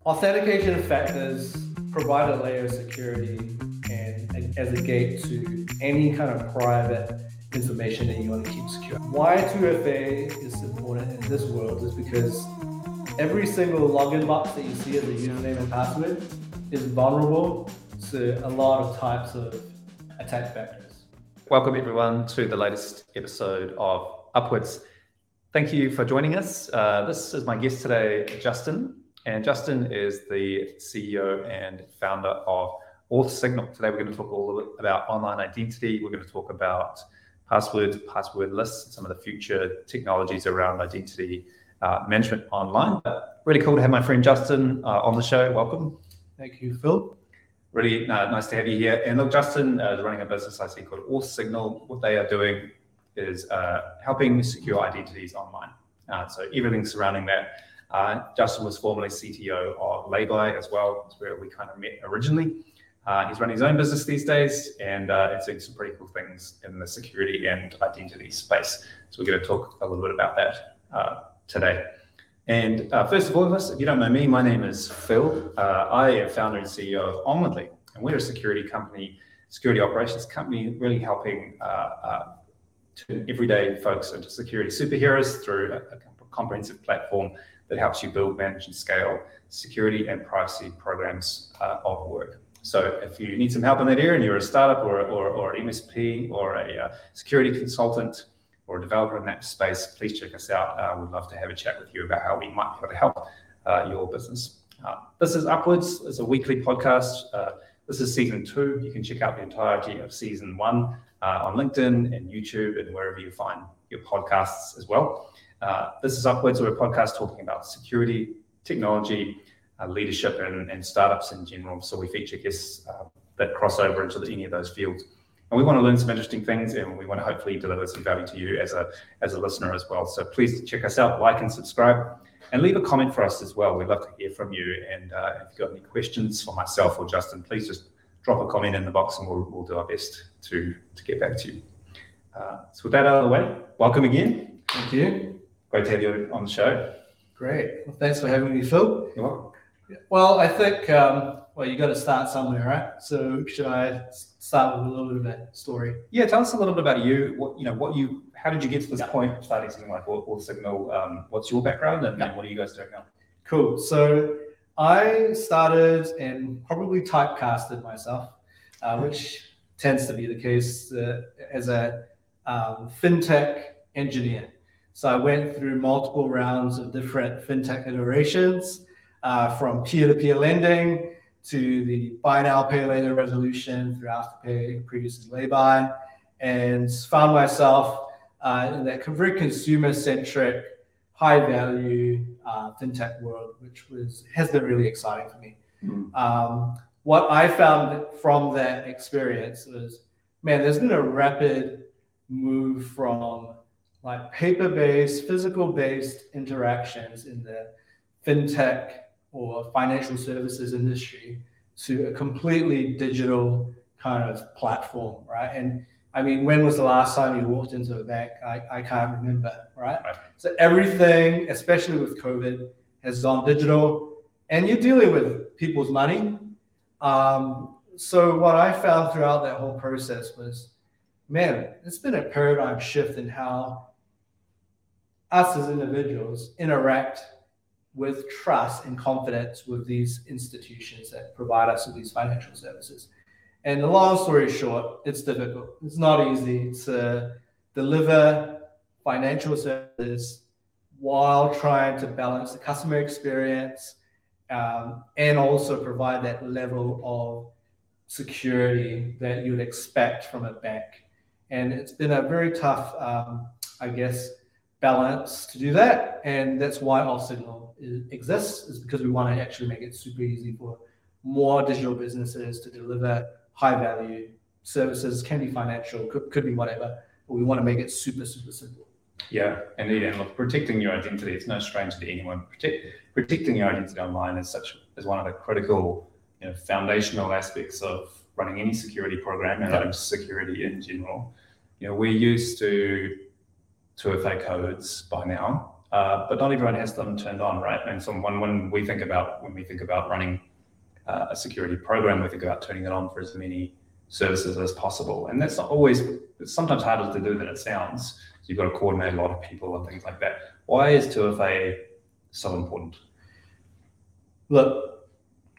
Authentication factors provide a layer of security and as a gate to any kind of private information that you want to keep secure. Why 2FA is important in this world is because every single login box that you see as a username and password is vulnerable to a lot of types of attack vectors. Welcome everyone to the latest episode of Upwards. Thank you for joining us. This is my guest today, Justin. And Justin is the CEO and founder of AuthSignal. Today we're going to talk a little bit about online identity. We're going to talk about passwords, password lists, some of the future technologies around identity management online. Really cool to have my friend Justin on the show. Welcome. Thank you, Phil. Really nice to have you here. And look, Justin is running a business I see called AuthSignal. What they are doing is helping secure identities online. So everything surrounding that. Justin was formerly CTO of Layby as well. That's where we kind of met originally. He's running his own business these days and it's doing some pretty cool things in the security and identity space. So we're going to talk a little bit about that today. And first of all, if you don't know me, my name is Phil. I am founder and CEO of Onwardly, and we're a security company, security operations company, really helping turn everyday folks into security superheroes through a comprehensive platform that helps you build, manage, and scale security and privacy programs of work. So if you need some help in that area and you're a startup or an MSP or a security consultant or a developer in that space, please check us out. We'd love to have a chat with you about how we might be able to help your business. This is Upwards. It's a weekly podcast. This is season 2. You can check out the entirety of season 1 on LinkedIn and YouTube and wherever you find your podcasts as well. This is Upwards. We're a podcast talking about security, technology, leadership, and startups in general. So we feature guests that cross over into any of those fields. And we want to learn some interesting things, and we want to hopefully deliver some value to you as a listener as well. So please check us out, like and subscribe, and leave a comment for us as well. We'd love to hear from you. And if you've got any questions for myself or Justin, please just drop a comment in the box, and we'll do our best to get back to you. So with that out of the way, welcome again. Thank you. Great to have you on the show. Great. Well, thanks for having me, Phil. You're welcome. Well, I think, you got to start somewhere, right? So should I start with a little bit of a story? Yeah, tell us a little bit about you. How did you get to this point of starting something like AuthSignal? What's your background and what are you guys doing now? Cool. So I started and probably typecasted myself, which tends to be the case as a fintech engineer. So I went through multiple rounds of different fintech iterations, from peer-to-peer lending to the buy now, pay later resolution through Afterpay, previously Layby, and found myself in that very consumer-centric, high-value fintech world, which has been really exciting for me. What I found from that experience was, there's been a rapid move from like paper-based, physical-based interactions in the fintech or financial services industry to a completely digital kind of platform, right? And I mean, when was the last time you walked into a bank? I can't remember, right? So everything, especially with COVID, has gone digital, and you're dealing with people's money. So what I found throughout that whole process was, it's been a paradigm shift in how us as individuals interact with trust and confidence with these institutions that provide us with these financial services. And the long story short, it's difficult. It's not easy to deliver financial services while trying to balance the customer experience and also provide that level of security that you'd expect from a bank. And it's been a very tough, balance to do that. And that's why AuthSignal exists, is because we want to actually make it super easy for more digital businesses to deliver high value services. Can be financial, could be whatever, but we want to make it super, super simple. Yeah, indeed. And look, protecting your identity, it's no stranger to anyone. Protecting your identity online is one of the critical, foundational aspects of running any security program and security in general. We're used to 2FA codes by now. but not everyone has them turned on, right? And so when we think about running a security program, we think about turning it on for as many services as possible. And that's not always, it's sometimes harder to do than it sounds. So you've got to coordinate a lot of people and things like that. Why is 2FA so important? Look,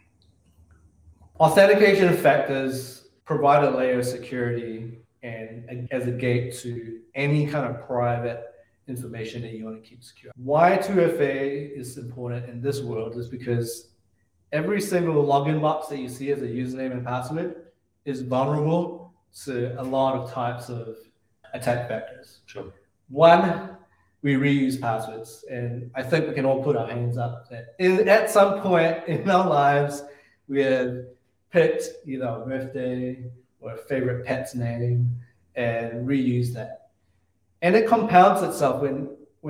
authentication factors provide a layer of security and as a gate to any kind of private information that you want to keep secure. Why 2FA is important in this world is because every single login box that you see as a username and password is vulnerable to a lot of types of attack vectors. Sure. One, we reuse passwords, and I think we can all put our hands up that at some point in our lives, we have picked either a birthday or a favorite pet's name and reuse that. And it compounds itself when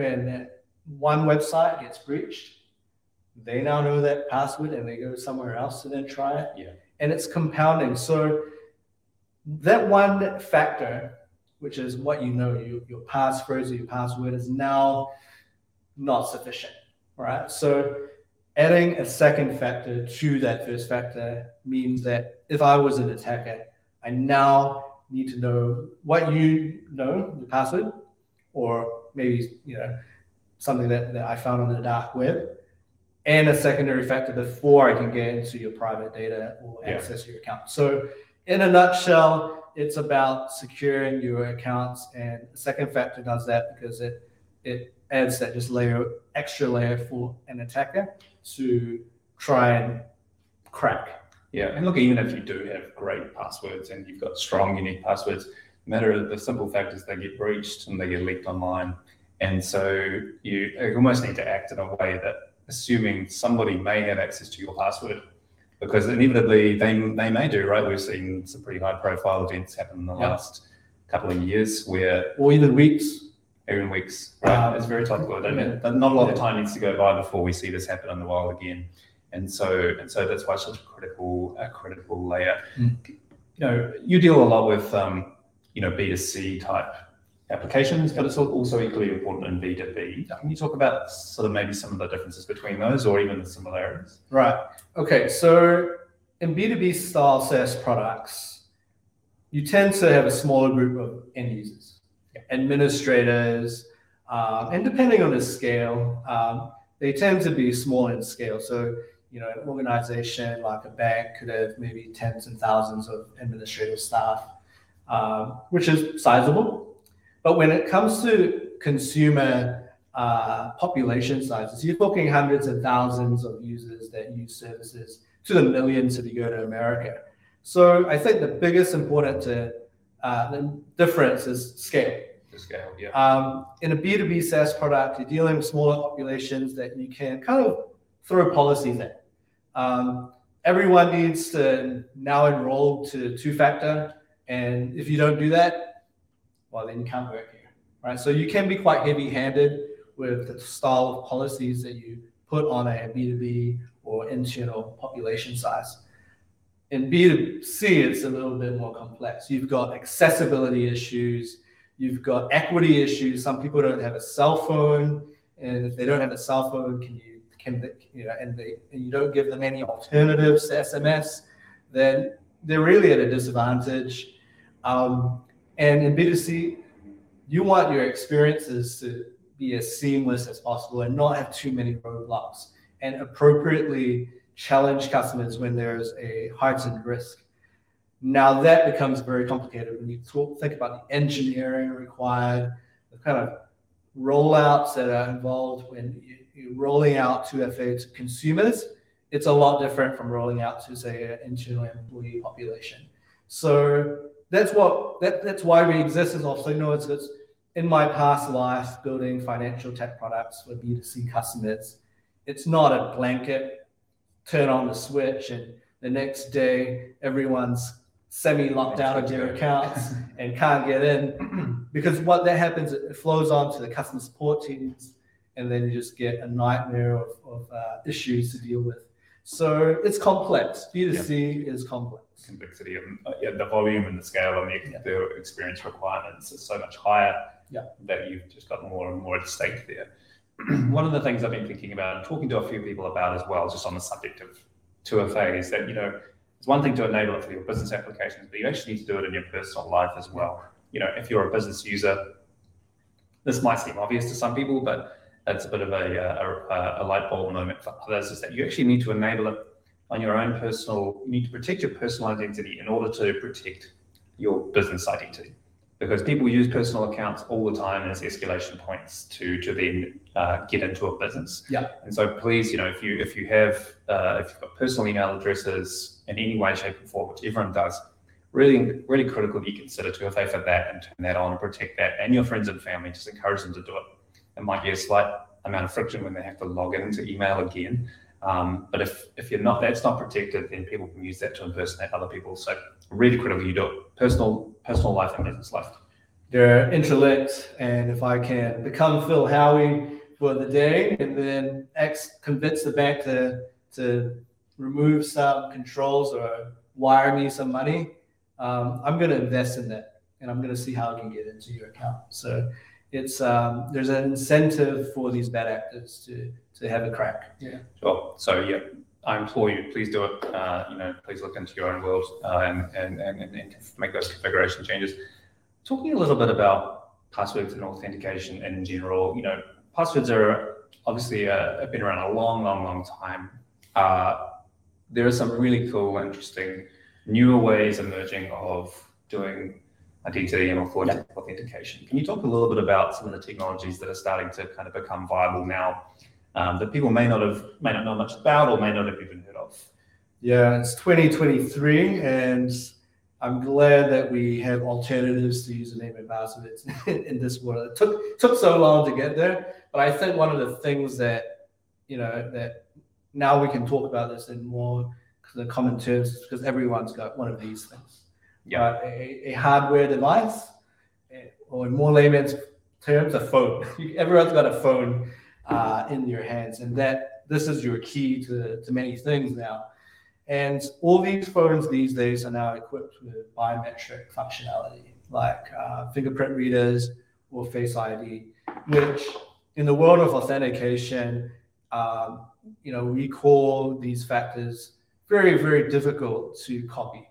one website gets breached, they now know that password and they go somewhere else to then try it. Yeah. And it's compounding. So that one factor, which is what you know, your passphrase or your password, is now not sufficient, right? So adding a second factor to that first factor means that if I was an attacker, I now need to know what you know, the password, or maybe something that I found on the dark web, and a secondary factor before I can get into your private data or access your account. So in a nutshell, it's about securing your accounts, and the second factor does that because it adds that just extra layer for an attacker to try and crack. Yeah, and look, even if you do have great passwords and you've got strong, unique passwords, the simple fact is they get breached and they get leaked online. And so you almost need to act in a way that, assuming somebody may have access to your password, because inevitably they may do, right? We've seen some pretty high profile events happen in the last couple of years or even weeks. Even weeks, right? It's very topical. Not a lot of time needs to go by before we see this happen in the wild again. And so that's why it's such a critical layer. You deal a lot with B2C type applications, but it's also equally important in B2B. Can you talk about sort of maybe some of the differences between those or even the similarities? Right. Okay. So in B2B style SaaS products, you tend to have a smaller group of end users, administrators, and depending on the scale, they tend to be small in scale. So, an organization like a bank could have maybe tens and thousands of administrative staff, which is sizable. But when it comes to consumer population sizes, you're talking hundreds of thousands of users that use services to the millions if you go to America. So I think the biggest the difference is scale. The scale, yeah. In a B2B SaaS product, you're dealing with smaller populations that you can kind of throw policies at. Everyone needs to now enroll to two-factor, and if you don't do that, well, then you can't work here, right? So you can be quite heavy-handed with the style of policies that you put on a B2B or internal population size. In B2C, it's a little bit more complex. You've got accessibility issues, you've got equity issues. Some people don't have a cell phone, and if they don't have a cell phone, and you don't give them any alternatives to SMS, then they're really at a disadvantage. And in B2C, you want your experiences to be as seamless as possible and not have too many roadblocks, and appropriately challenge customers when there's a heightened risk. Now that becomes very complicated when you think about the engineering required, the kind of rollouts that are involved when you're rolling out 2FA to consumers. It's a lot different from rolling out to, say, an internal employee population. So that's why we exist as Auth-Signal. It's in my past life building financial tech products for B2C customers. It's not a blanket turn on the switch and the next day everyone's semi-locked out of their accounts and can't get in, because what that happens, it flows on to the customer support teams, and then you just get a nightmare of issues to deal with. So it's complex. B2C is complex. Complexity and the volume and the scale and the experience requirements is so much higher that you've just got more and more at stake there. one of the things I've been thinking about and talking to a few people about as well, just on the subject of 2FA, is that, it's one thing to enable it for your business applications, but you actually need to do it in your personal life as well. If you're a business user, this might seem obvious to some people, but it's a bit of a light bulb moment for others, is that you actually need to enable it on your own you need to protect your personal identity in order to protect your business identity. Because people use personal accounts all the time as escalation points to then get into a business. Yeah. And so please, if you've got personal email addresses in any way, shape, or form, which everyone does, really, really critical that you consider 2FA for that and turn that on and protect that. And your friends and family, just encourage them to do it. It might be a slight amount of friction when they have to log into email again. But if that's not protected, then people can use that to impersonate other people. So really critical you do it. Personal life and business life. They're interlinked, and if I can become Phil Howey for the day and then convince the bank to remove some controls or wire me some money, I'm going to invest in that, and I'm going to see how I can get into your account. So it's there's an incentive for these bad actors to have a crack. Yeah. Sure. So yeah, I implore you, please do it. Please look into your own world and make those configuration changes. Talking a little bit about passwords and authentication in general. Passwords are obviously have been around a long, long, long time. There are some really cool, interesting, newer ways emerging of doing identity and authentication. Can you talk a little bit about some of the technologies that are starting to kind of become viable now that people may not know much about or may not have even heard of? Yeah, it's 2023, and I'm glad that we have alternatives to username and passwords in this world. It took so long to get there, but I think one of the things that that now we can talk about this in more the common terms, because everyone's got one of these things. Yeah, a hardware device, or in more layman's terms, a phone. Everyone's got a phone in your hands, and this is your key to many things now. And all these phones these days are now equipped with biometric functionality, like fingerprint readers or Face ID, which in the world of authentication, we call these factors very, very difficult to copy.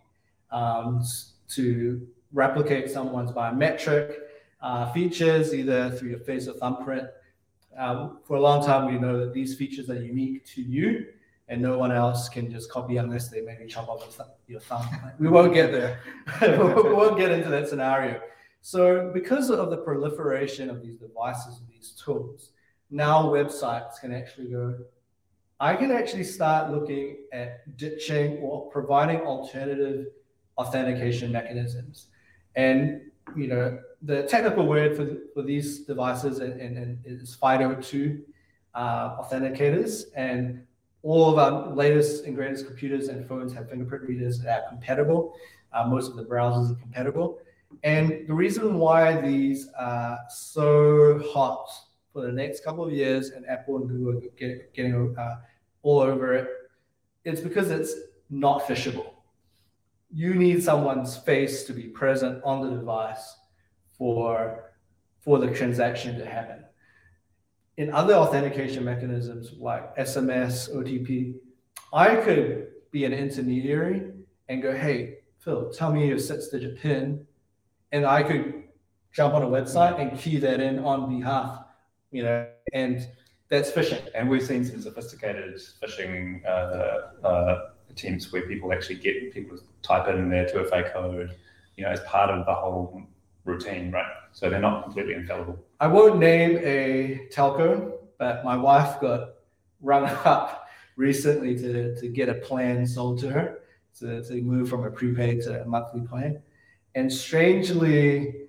To replicate someone's biometric features, either through your face or thumbprint. For a long time, we know that these features are unique to you, and no one else can just copy unless they maybe chop off your thumb. We won't get there. We won't get into that scenario. So because of the proliferation of these devices and these tools, now websites can actually I can actually start looking at ditching or providing alternative authentication mechanisms. And the technical word for these devices is FIDO2 authenticators, and all of our latest and greatest computers and phones have fingerprint readers that are compatible. Most of the browsers are compatible. And the reason why these are so hot for the next couple of years, and Apple and Google are getting all over it, it's because it's not phishable. You need someone's face to be present on the device for the transaction to happen. In other authentication mechanisms like SMS, OTP, I could be an intermediary and go, hey, Phil, tell me your 6-digit PIN, and I could jump on a website and key that in on behalf, and that's phishing. And we've seen some sophisticated phishing attempts where people actually get people to type in their 2FA code, as part of the whole routine, right? So they're not completely infallible. I won't name a telco, but my wife got rung up recently to get a plan sold to her, to move from a prepaid to a monthly plan. And strangely,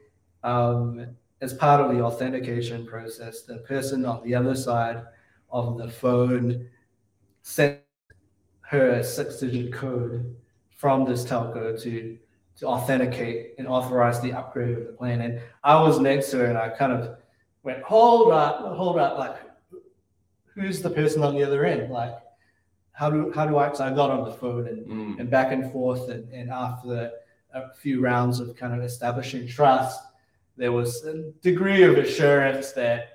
as part of the authentication process, the person on the other side of the phone sent her a 6-digit code from this telco to authenticate and authorize the upgrade of the plan. And I was next to her, and I kind of went, hold up, like, who's the person on the other end? Like, how do I, so I got on the phone and back and forth, and after a few rounds of kind of establishing trust, there was a degree of assurance that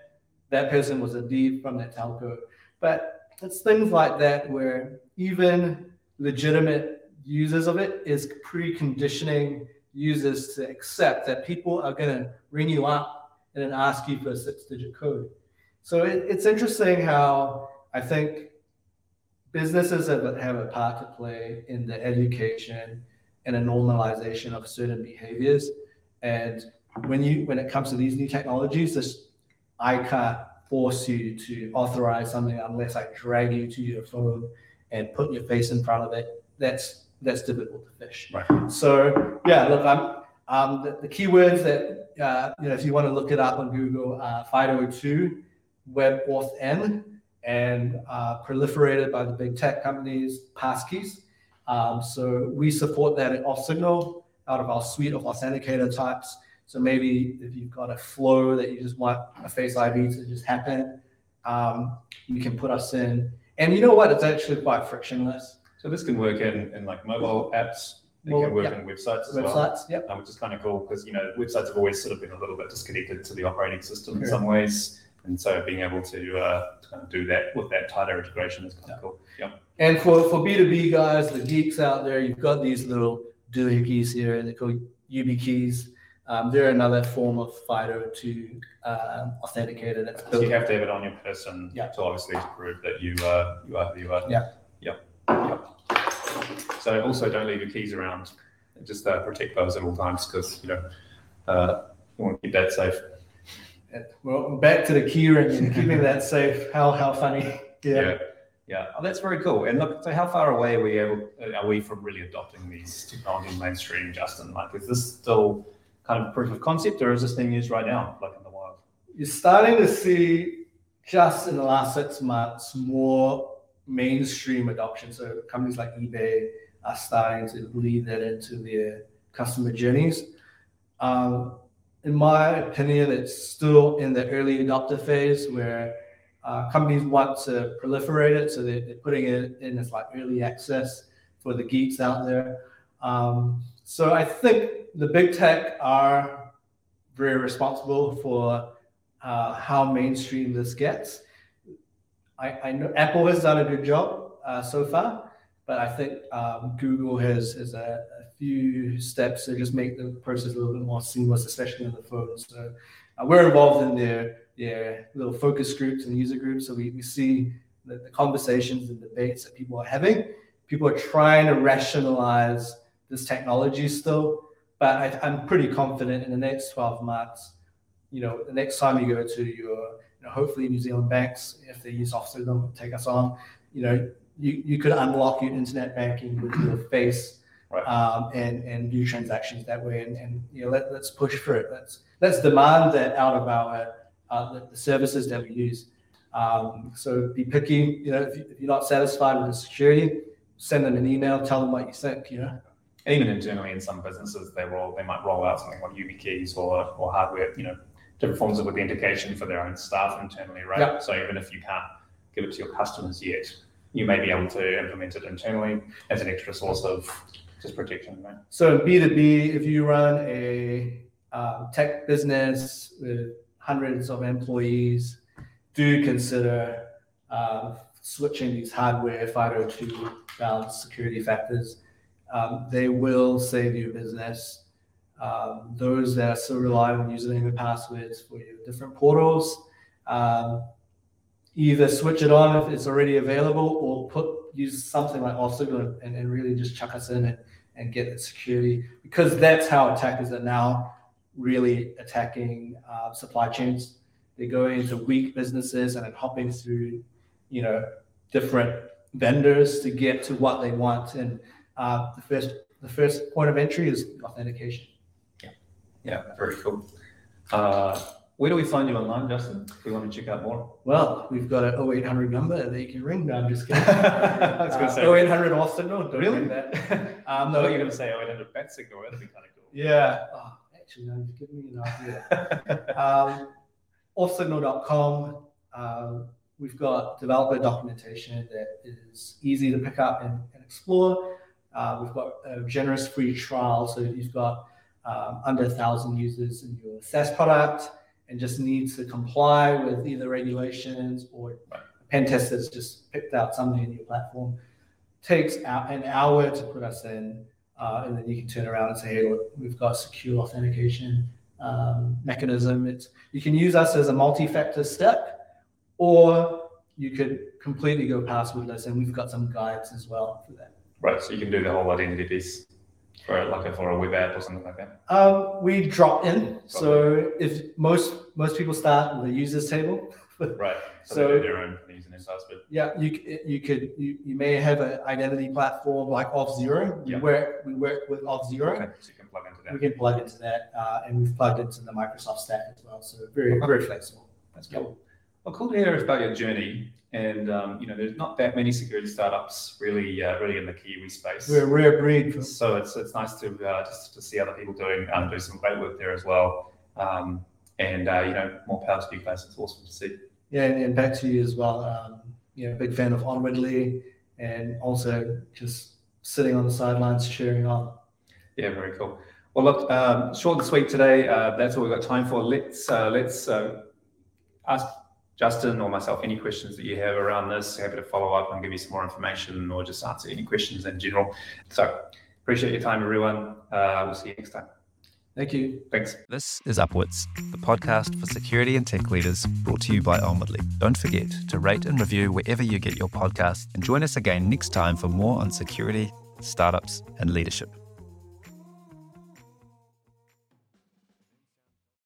that person was indeed from that telco. But it's things like that where even legitimate users of it is preconditioning users to accept that people are going to ring you up and then ask you for a 6-digit code. So it's interesting how I think businesses have a part to play in the education and a normalization of certain behaviors. And when it comes to these new technologies, I can't force you to authorize something unless I drag you to your phone and put your face in front of it. That's difficult to fish. Right. So yeah, look, the keywords that if you want to look it up on Google, FIDO2, WebAuthn, and proliferated by the big tech companies, passkeys. So we support that at Auth0 out of our suite of authenticator types. So maybe if you've got a flow that you just want a Face ID to just happen, you can put us in. And you know what? It's actually quite frictionless. So this can work in like mobile apps. It can work in websites as well. Yep. Which is kind of cool because websites have always sort of been a little bit disconnected to the operating system in some ways. And so being able to kind of do that with that tighter integration is kind of cool. Yeah. And for B2B guys, the geeks out there, you've got these little doohickeys here. They're called YubiKeys. They're another form of FIDO2 authenticator. That's so you have to have it on your person to obviously prove that you are who you are. Yeah. So also don't leave your keys around. Just protect those at all times because you want to keep that safe. Well, back to the key ring and keeping that safe. How funny. Yeah. Oh, that's very cool. And look, so how far away are we from really adopting these technologies mainstream, Justin? Like, is this still kind of proof of concept, or is this being used right now, like in the wild? You're starting to see just in the last 6 months more mainstream adoption. So companies like eBay are starting to lead that into their customer journeys. In my opinion, it's still in the early adopter phase where companies want to proliferate it. So they're putting it in as like early access for the geeks out there. So I think the big tech are very responsible for how mainstream this gets. I know Apple has done a good job so far, but I think Google has a few steps to just make the process a little bit more seamless, especially on the phone. So we're involved in their little focus groups and user groups. So we see the conversations and debates that people are having. People are trying to rationalize this technology still, but I'm pretty confident in the next 12 months, the next time you go to your, hopefully New Zealand banks, if they use Auth0, take us on, you could unlock your internet banking with your face. Right. And do transactions that way, and let's push for it. Let's demand that out of our the services that we use. So be picky. If you're not satisfied with the security, send them an email. Tell them what you think. And even internally in some businesses, they might roll out something like YubiKeys or hardware. Different forms of authentication for their own staff internally, right? Yeah. So even if you can't give it to your customers yet, you may be able to implement it internally as an extra source of just protection, right? So in B2B, if you run a tech business with hundreds of employees, do consider switching these hardware FIDO2 bound security factors. They will save you business. Those that still rely on username and passwords for your different portals, either switch it on if it's already available, or use something like Auth0 and really just chuck us in and get the security, because that's how attackers are now really attacking supply chains. They're going into weak businesses and then hopping through, different vendors to get to what they want. And the first point of entry is authentication. Yeah, very cool. Where do we find you online, Justin, if we want to check out more? Well, we've got an 0800 number that you can ring. No, I'm just kidding. I was going to say 0800 Auth0. Really? That. No, you're going to say 0800 bat signal. That'd be kind of cool. Yeah. Oh, actually, no, you've given me an idea. Auth0.com. We've got developer documentation that is easy to pick up and explore. We've got a generous free trial. So if you've got under 1,000 users in your SaaS product, and just needs to comply with either regulations or pen testers just picked out something in your platform, takes an hour to put us in, and then you can turn around and say, hey, look, we've got secure authentication mechanism. You can use us as a multi-factor step, or you could completely go passwordless, and we've got some guides as well for that. Right, so you can do the whole identity piece for a web app or something like that. We drop in. So if most people start with a users table. Right. So they do their own username and password. Yeah, you may have an identity platform like Auth0. We work with Auth0. Okay, so you can plug into that. We can plug into that, and we've plugged into the Microsoft stack as well. So very flexible. That's cool. Well, cool to hear about your journey. And there's not that many security startups really in the Kiwi space. We're a rare breed. So it's nice to just to see other people doing some great work there as well. And more power to you guys. It's awesome to see. Yeah, and back to you as well. Big fan of Onwardly, and also just sitting on the sidelines cheering on. Yeah, very cool. Well, look, short and sweet today. That's all we've got time for. Let's ask Justin or myself any questions that you have around this. Happy to follow up and give you some more information, or just answer any questions in general. So appreciate your time, everyone. We'll see you next time. Thank you. Thanks. This is Upwards, the podcast for security and tech leaders, brought to you by Onwardly. Don't forget to rate and review wherever you get your podcasts, and join us again next time for more on security, startups, and leadership.